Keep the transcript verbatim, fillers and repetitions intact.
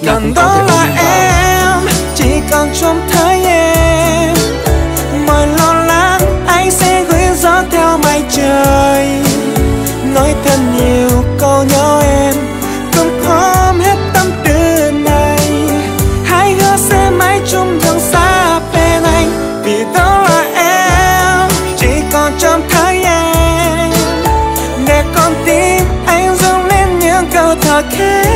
ta cũng Cần không thể đó ôm là em vào. em, chỉ còn trông thấy em. Mọi lo lắng anh sẽ gửi gió theo mây trời, nói thật nhiều câu nhớ em, không ôm hết tâm tư này. Hãy hứa sẽ mãi chung đường xa bên anh, vì đó là em, chỉ còn trông thấy em. Để con tim anh dâng lên những câu thơ khác.